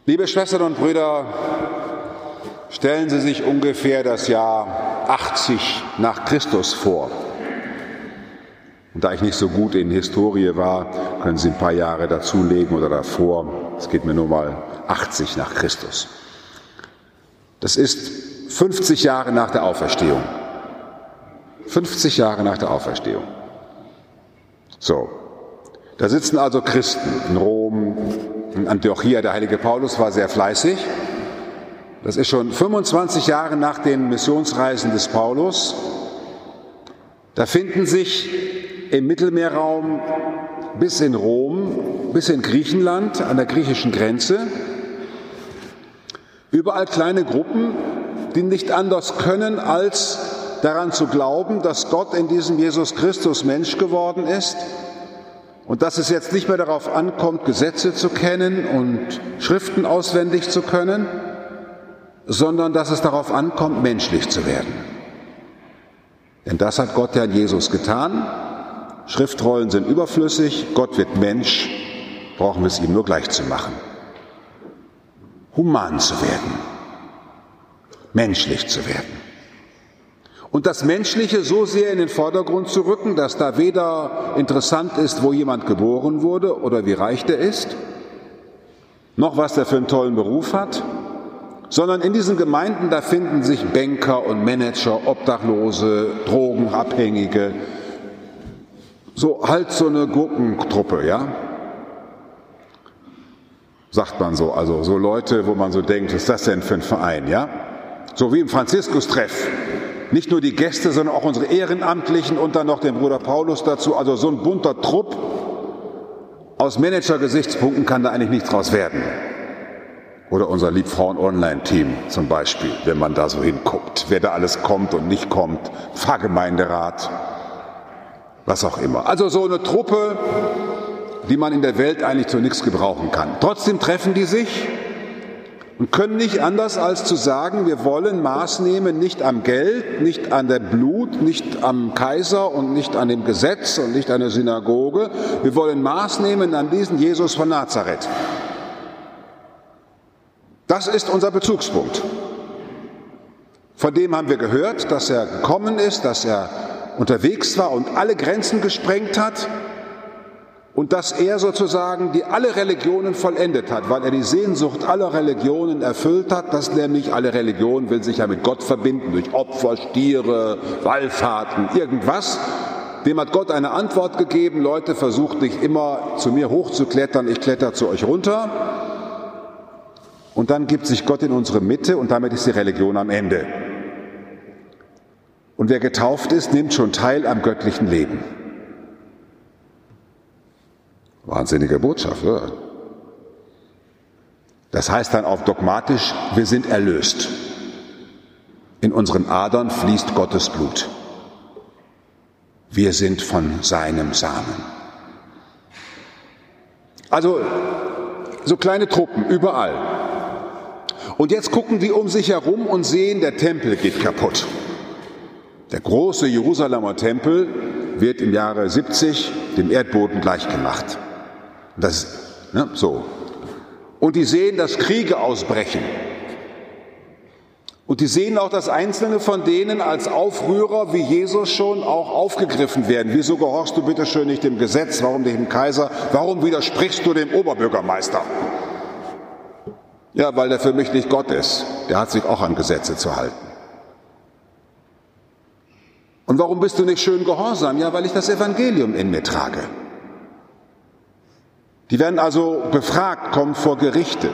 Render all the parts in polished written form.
Liebe Schwestern und Brüder, stellen Sie sich ungefähr das Jahr 80 nach Christus vor. Und da ich nicht so gut in Historie war, können Sie ein paar Jahre dazulegen oder davor. Es geht mir nur mal 80 nach Christus. Das ist 50 Jahre nach der Auferstehung. 50 Jahre nach der Auferstehung. So, da sitzen also Christen in Rom, in Antiochia. Der heilige Paulus war sehr fleißig. Das ist schon 25 Jahre nach den Missionsreisen des Paulus. Da finden sich im Mittelmeerraum bis in Rom, bis in Griechenland, an der griechischen Grenze, überall kleine Gruppen, die nicht anders können, als daran zu glauben, dass Gott in diesem Jesus Christus Mensch geworden ist und dass es jetzt nicht mehr darauf ankommt, Gesetze zu kennen und Schriften auswendig zu können, sondern dass es darauf ankommt, menschlich zu werden. Denn das hat Gott ja in Jesus getan. Schriftrollen sind überflüssig, Gott wird Mensch, brauchen wir es ihm nur gleich zu machen. Human zu werden, menschlich zu werden. Und das Menschliche so sehr in den Vordergrund zu rücken, dass da weder interessant ist, wo jemand geboren wurde oder wie reich der ist, noch was der für einen tollen Beruf hat, sondern in diesen Gemeinden, da finden sich Banker und Manager, Obdachlose, Drogenabhängige, so halt so eine Gurkentruppe, ja? Sagt man so, also so Leute, wo man so denkt, was ist das denn für ein Verein, ja? So wie im Franziskus-Treff. Nicht nur die Gäste, sondern auch unsere Ehrenamtlichen und dann noch den Bruder Paulus dazu. Also so ein bunter Trupp. Aus Manager-Gesichtspunkten kann da eigentlich nichts draus werden. Oder unser Liebfrauen-Online-Team zum Beispiel, wenn man da so hinguckt. Wer da alles kommt und nicht kommt. Pfarrgemeinderat, was auch immer. Also so eine Truppe, die man in der Welt eigentlich zu nichts gebrauchen kann. Trotzdem treffen die sich und können nicht anders als zu sagen, wir wollen Maß nehmen, nicht am Geld, nicht an der Blut, nicht am Kaiser und nicht an dem Gesetz und nicht an der Synagoge. Wir wollen Maß nehmen an diesen Jesus von Nazareth. Das ist unser Bezugspunkt. Von dem haben wir gehört, dass er gekommen ist, dass er unterwegs war und alle Grenzen gesprengt hat und dass er sozusagen alle Religionen vollendet hat, weil er die Sehnsucht aller Religionen erfüllt hat, dass nämlich alle Religionen will sich ja mit Gott verbinden, durch Opfer, Stiere, Wallfahrten, irgendwas. Dem hat Gott eine Antwort gegeben, Leute, versucht nicht immer zu mir hochzuklettern, ich kletter zu euch runter. Und dann gibt sich Gott in unsere Mitte und damit ist die Religion am Ende. Und wer getauft ist, nimmt schon teil am göttlichen Leben. Wahnsinnige Botschaft, oder? Das heißt dann auch dogmatisch, wir sind erlöst. In unseren Adern fließt Gottes Blut. Wir sind von seinem Samen. Also so kleine Truppen überall. Und jetzt gucken die um sich herum und sehen, der Tempel geht kaputt. Der große Jerusalemer Tempel wird im Jahre 70 dem Erdboden gleichgemacht. So. Und die sehen, dass Kriege ausbrechen. Und die sehen auch, dass einzelne von denen als Aufrührer wie Jesus schon auch aufgegriffen werden. Wieso gehorchst du bitte schön nicht dem Gesetz? Warum nicht dem Kaiser? Warum widersprichst du dem Oberbürgermeister? Ja, weil der für mich nicht Gott ist. Der hat sich auch an Gesetze zu halten. Und warum bist du nicht schön gehorsam? Ja, weil ich das Evangelium in mir trage. Die werden also befragt, kommen vor Gerichte.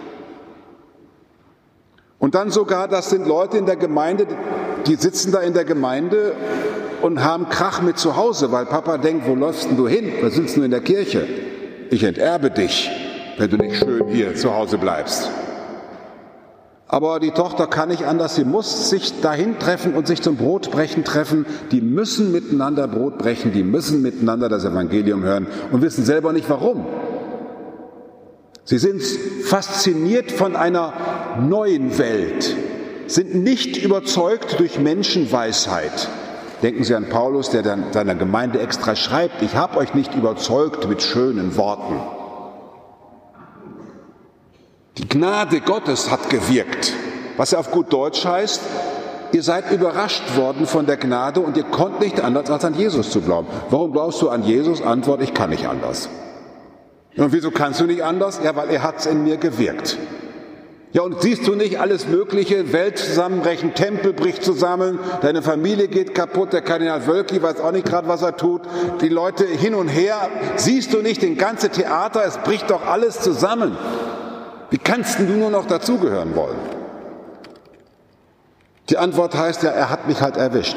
Und dann sogar, das sind Leute in der Gemeinde, die sitzen da in der Gemeinde und haben Krach mit zu Hause, weil Papa denkt, wo läufst denn du hin? Was sitzt du in der Kirche? Ich enterbe dich, wenn du nicht schön hier zu Hause bleibst. Aber die Tochter kann nicht anders, sie muss sich dahin treffen und sich zum Brotbrechen treffen. Die müssen miteinander Brot brechen, die müssen miteinander das Evangelium hören und wissen selber nicht warum. Sie sind fasziniert von einer neuen Welt, sind nicht überzeugt durch Menschenweisheit. Denken Sie an Paulus, der dann seiner Gemeinde extra schreibt, ich habe euch nicht überzeugt mit schönen Worten. Die Gnade Gottes hat gewirkt, was ja auf gut Deutsch heißt, ihr seid überrascht worden von der Gnade und ihr konnt nicht anders, als an Jesus zu glauben. Warum glaubst du an Jesus? Antwort, ich kann nicht anders. Und wieso kannst du nicht anders? Ja, weil er hat's in mir gewirkt. Ja, und siehst du nicht alles Mögliche, Welt zusammenbrechen, Tempel bricht zusammen, deine Familie geht kaputt, der Kardinal Wölki weiß auch nicht gerade, was er tut, die Leute hin und her, siehst du nicht den ganzen Theater, es bricht doch alles zusammen. Wie kannst du nur noch dazugehören wollen? Die Antwort heißt ja, er hat mich halt erwischt.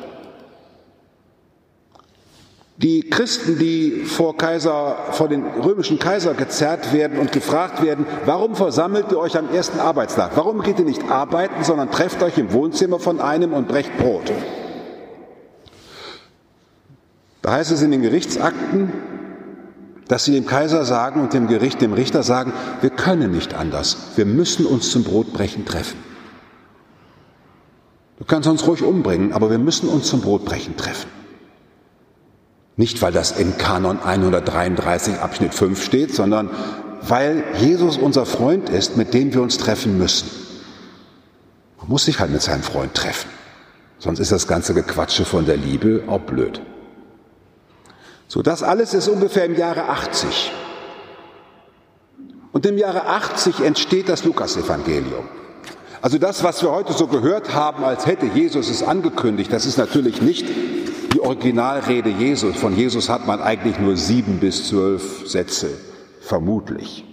Die Christen, die vor den römischen Kaiser gezerrt werden und gefragt werden, warum versammelt ihr euch am ersten Arbeitstag? Warum geht ihr nicht arbeiten, sondern trefft euch im Wohnzimmer von einem und brecht Brot? Da heißt es in den Gerichtsakten, dass sie dem Kaiser sagen und dem Gericht, dem Richter sagen, wir können nicht anders, wir müssen uns zum Brotbrechen treffen. Du kannst uns ruhig umbringen, aber wir müssen uns zum Brotbrechen treffen. Nicht, weil das in Kanon 133 Abschnitt 5 steht, sondern weil Jesus unser Freund ist, mit dem wir uns treffen müssen. Man muss sich halt mit seinem Freund treffen. Sonst ist das ganze Gequatsche von der Liebe auch blöd. So, das alles ist ungefähr im Jahre 80. Und im Jahre 80 entsteht das Lukasevangelium. Also das, was wir heute so gehört haben, als hätte Jesus es angekündigt, das ist natürlich nicht die Originalrede Jesus. Von Jesus hat man eigentlich nur 7 bis 12 Sätze, vermutlich.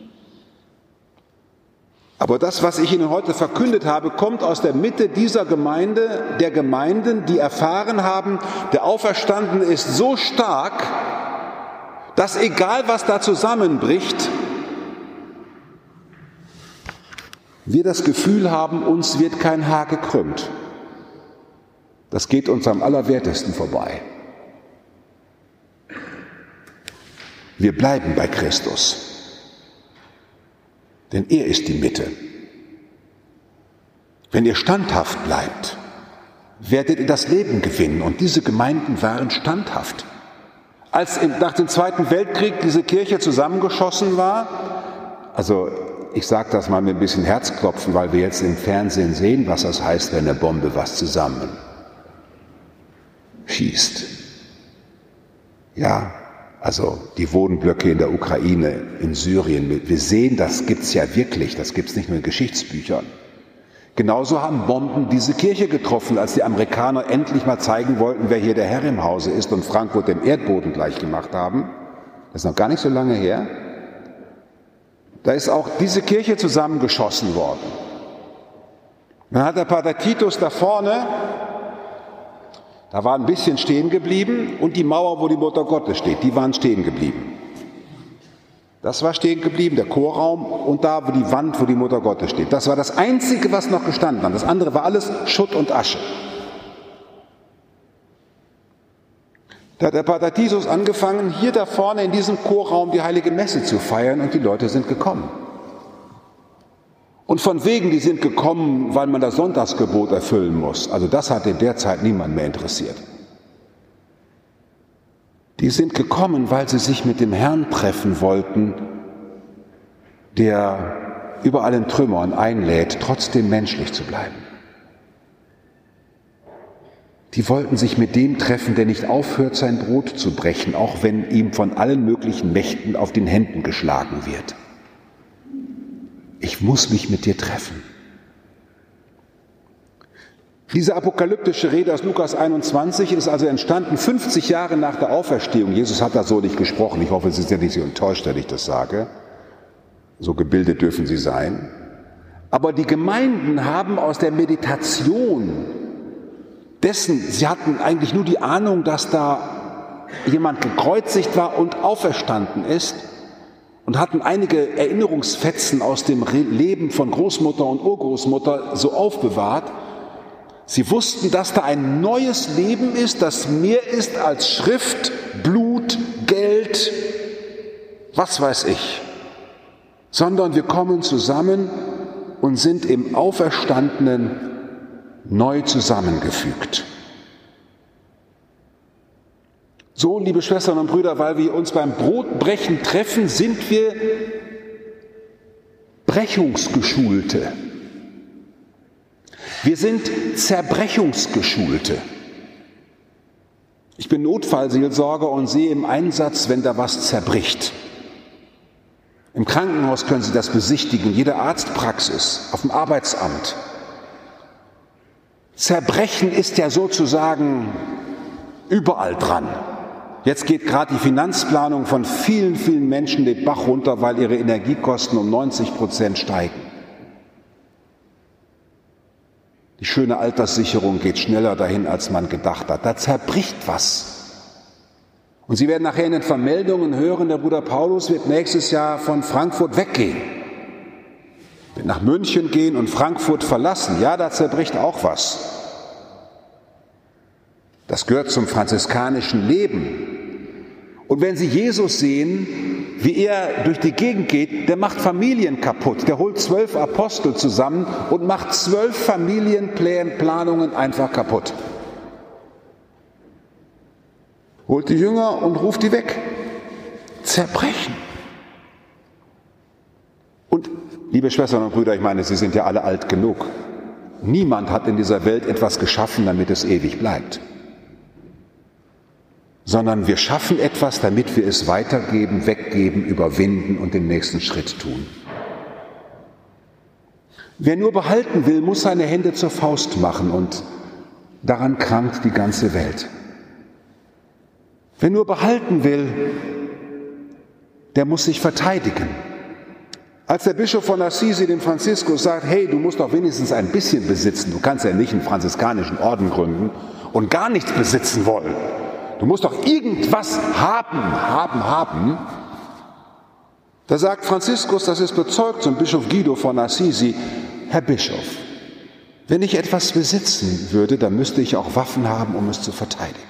Aber das, was ich Ihnen heute verkündet habe, kommt aus der Mitte dieser Gemeinde, der Gemeinden, die erfahren haben, der Auferstandene ist so stark, dass egal was da zusammenbricht, wir das Gefühl haben, uns wird kein Haar gekrümmt. Das geht uns am allerwertesten vorbei. Wir bleiben bei Christus, denn er ist die Mitte. Wenn ihr standhaft bleibt, werdet ihr das Leben gewinnen. Und diese Gemeinden waren standhaft. Als nach dem Zweiten Weltkrieg diese Kirche zusammengeschossen war, also ich sage das mal mit ein bisschen Herzklopfen, weil wir jetzt im Fernsehen sehen, was das heißt, wenn eine Bombe was zusammen schießt. Ja, also die Wohnblöcke in der Ukraine, in Syrien, wir sehen, das gibt's ja wirklich, das gibt's nicht nur in Geschichtsbüchern. Genauso haben Bomben diese Kirche getroffen, als die Amerikaner endlich mal zeigen wollten, wer hier der Herr im Hause ist und Frankfurt dem Erdboden gleich gemacht haben. Das ist noch gar nicht so lange her. Da ist auch diese Kirche zusammengeschossen worden. Dann hat der Pater Titus da vorne, da war ein bisschen stehen geblieben und die Mauer, wo die Mutter Gottes steht, die waren stehen geblieben. Das war stehen geblieben, der Chorraum und da, wo die Wand, wo die Mutter Gottes steht. Das war das Einzige, was noch gestanden hat. Das andere war alles Schutt und Asche. Da hat der Pater Titus angefangen, hier da vorne in diesem Chorraum die Heilige Messe zu feiern und die Leute sind gekommen. Und von wegen, die sind gekommen, weil man das Sonntagsgebot erfüllen muss. Also das hat in der Zeit niemand mehr interessiert. Die sind gekommen, weil sie sich mit dem Herrn treffen wollten, der über allen Trümmern einlädt, trotzdem menschlich zu bleiben. Die wollten sich mit dem treffen, der nicht aufhört, sein Brot zu brechen, auch wenn ihm von allen möglichen Mächten auf den Händen geschlagen wird. Ich muss mich mit dir treffen. Diese apokalyptische Rede aus Lukas 21 ist also entstanden 50 Jahre nach der Auferstehung. Jesus hat da so nicht gesprochen. Ich hoffe, Sie sind nicht so enttäuscht, wenn ich das sage. So gebildet dürfen Sie sein. Aber die Gemeinden haben aus der Meditation dessen, sie hatten eigentlich nur die Ahnung, dass da jemand gekreuzigt war und auferstanden ist und hatten einige Erinnerungsfetzen aus dem Leben von Großmutter und Urgroßmutter so aufbewahrt. Sie wussten, dass da ein neues Leben ist, das mehr ist als Schrift, Blut, Geld, was weiß ich, sondern wir kommen zusammen und sind im Auferstandenen neu zusammengefügt. So, liebe Schwestern und Brüder, weil wir uns beim Brotbrechen treffen, sind wir Zerbrechungsgeschulte. Wir sind Zerbrechungsgeschulte. Ich bin Notfallseelsorger und sehe im Einsatz, wenn da was zerbricht. Im Krankenhaus können Sie das besichtigen, jede Arztpraxis, auf dem Arbeitsamt. Zerbrechen ist ja sozusagen überall dran. Jetzt geht gerade die Finanzplanung von vielen, vielen Menschen den Bach runter, weil ihre Energiekosten um 90% steigen. Die schöne Alterssicherung geht schneller dahin, als man gedacht hat. Da zerbricht was. Und Sie werden nachher in den Vermeldungen hören, der Bruder Paulus wird nächstes Jahr von Frankfurt weggehen. Wird nach München gehen und Frankfurt verlassen. Ja, da zerbricht auch was. Das gehört zum franziskanischen Leben. Und wenn Sie Jesus sehen, wie er durch die Gegend geht, der macht Familien kaputt. Der holt 12 Apostel zusammen und macht 12 Familienplanungen einfach kaputt. Holt die Jünger und ruft die weg. Zerbrechen. Und, liebe Schwestern und Brüder, ich meine, Sie sind ja alle alt genug. Niemand hat in dieser Welt etwas geschaffen, damit es ewig bleibt. Sondern wir schaffen etwas, damit wir es weitergeben, weggeben, überwinden und den nächsten Schritt tun. Wer nur behalten will, muss seine Hände zur Faust machen und daran krankt die ganze Welt. Wer nur behalten will, der muss sich verteidigen. Als der Bischof von Assisi dem Franziskus sagt, hey, du musst doch wenigstens ein bisschen besitzen, du kannst ja nicht einen franziskanischen Orden gründen und gar nichts besitzen wollen. Du musst doch irgendwas haben. Da sagt Franziskus, das ist bezeugt zum Bischof Guido von Assisi, Herr Bischof, wenn ich etwas besitzen würde, dann müsste ich auch Waffen haben, um es zu verteidigen.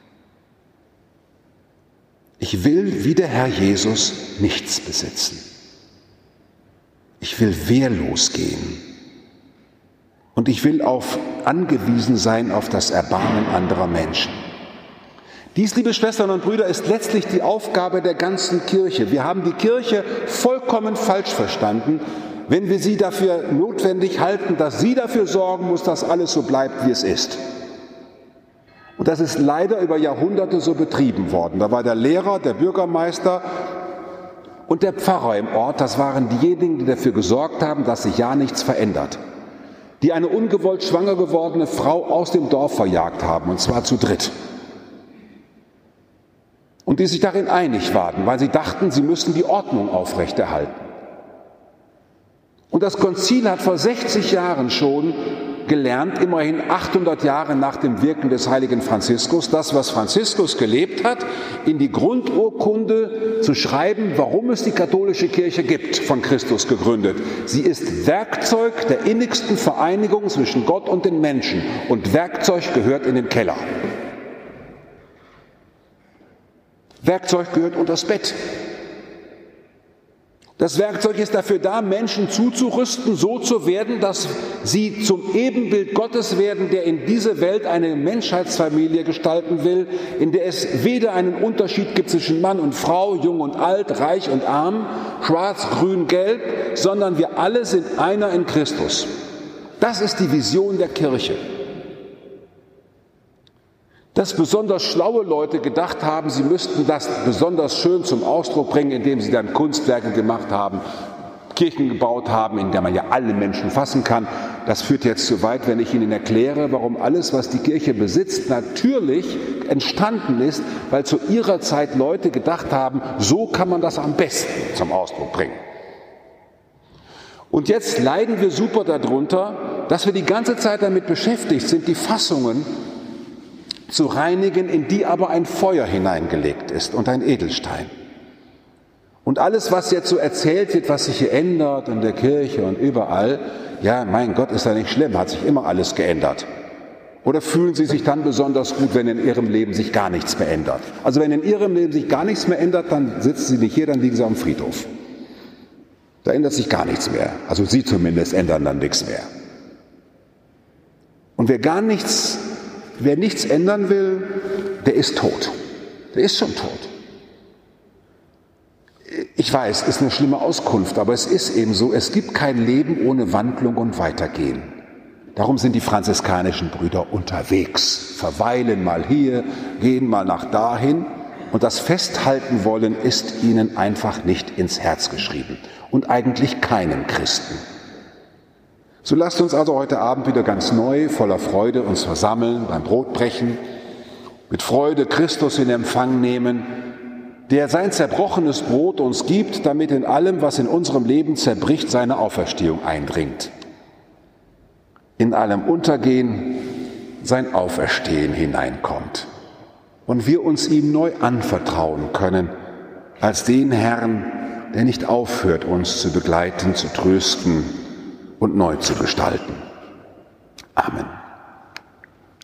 Ich will wie der Herr Jesus nichts besitzen. Ich will wehrlos gehen. Und ich will angewiesen sein auf das Erbarmen anderer Menschen. Dies, liebe Schwestern und Brüder, ist letztlich die Aufgabe der ganzen Kirche. Wir haben die Kirche vollkommen falsch verstanden, wenn wir sie dafür notwendig halten, dass sie dafür sorgen muss, dass alles so bleibt, wie es ist. Und das ist leider über Jahrhunderte so betrieben worden. Da war der Lehrer, der Bürgermeister und der Pfarrer im Ort, das waren diejenigen, die dafür gesorgt haben, dass sich ja nichts verändert. Die eine ungewollt schwanger gewordene Frau aus dem Dorf verjagt haben, und zwar zu dritt. Und die sich darin einig waren, weil sie dachten, sie müssten die Ordnung aufrechterhalten. Und das Konzil hat vor 60 Jahren schon gelernt, immerhin 800 Jahre nach dem Wirken des heiligen Franziskus, das, was Franziskus gelebt hat, in die Grundurkunde zu schreiben, warum es die katholische Kirche gibt, von Christus gegründet. Sie ist Werkzeug der innigsten Vereinigung zwischen Gott und den Menschen und Werkzeug gehört in den Keller. Werkzeug gehört unters Bett. Das Werkzeug ist dafür da, Menschen zuzurüsten, so zu werden, dass sie zum Ebenbild Gottes werden, der in diese Welt eine Menschheitsfamilie gestalten will, in der es weder einen Unterschied gibt zwischen Mann und Frau, jung und alt, reich und arm, schwarz, grün, gelb, sondern wir alle sind einer in Christus. Das ist die Vision der Kirche. Dass besonders schlaue Leute gedacht haben, sie müssten das besonders schön zum Ausdruck bringen, indem sie dann Kunstwerke gemacht haben, Kirchen gebaut haben, in der man ja alle Menschen fassen kann. Das führt jetzt zu weit, wenn ich Ihnen erkläre, warum alles, was die Kirche besitzt, natürlich entstanden ist, weil zu ihrer Zeit Leute gedacht haben, so kann man das am besten zum Ausdruck bringen. Und jetzt leiden wir super darunter, dass wir die ganze Zeit damit beschäftigt sind, die Fassungen zu reinigen, in die aber ein Feuer hineingelegt ist und ein Edelstein. Und alles, was jetzt so erzählt wird, was sich hier ändert in der Kirche und überall, ja, mein Gott, ist ja nicht schlimm, hat sich immer alles geändert. Oder fühlen Sie sich dann besonders gut, wenn in Ihrem Leben sich gar nichts mehr ändert? Also wenn in Ihrem Leben sich gar nichts mehr ändert, dann sitzen Sie nicht hier, dann liegen Sie am Friedhof. Da ändert sich gar nichts mehr. Also Sie zumindest ändern dann nichts mehr. Und wer nichts ändern will, der ist tot. Der ist schon tot. Ich weiß, es ist eine schlimme Auskunft, aber es ist eben so, es gibt kein Leben ohne Wandlung und Weitergehen. Darum sind die franziskanischen Brüder unterwegs, verweilen mal hier, gehen mal nach dahin. Und das Festhalten wollen ist ihnen einfach nicht ins Herz geschrieben. Und eigentlich keinem Christen. So lasst uns also heute Abend wieder ganz neu, voller Freude uns versammeln, beim Brotbrechen, mit Freude Christus in Empfang nehmen, der sein zerbrochenes Brot uns gibt, damit in allem, was in unserem Leben zerbricht, seine Auferstehung eindringt. In allem Untergehen sein Auferstehen hineinkommt und wir uns ihm neu anvertrauen können, als den Herrn, der nicht aufhört, uns zu begleiten, zu trösten und neu zu gestalten. Amen.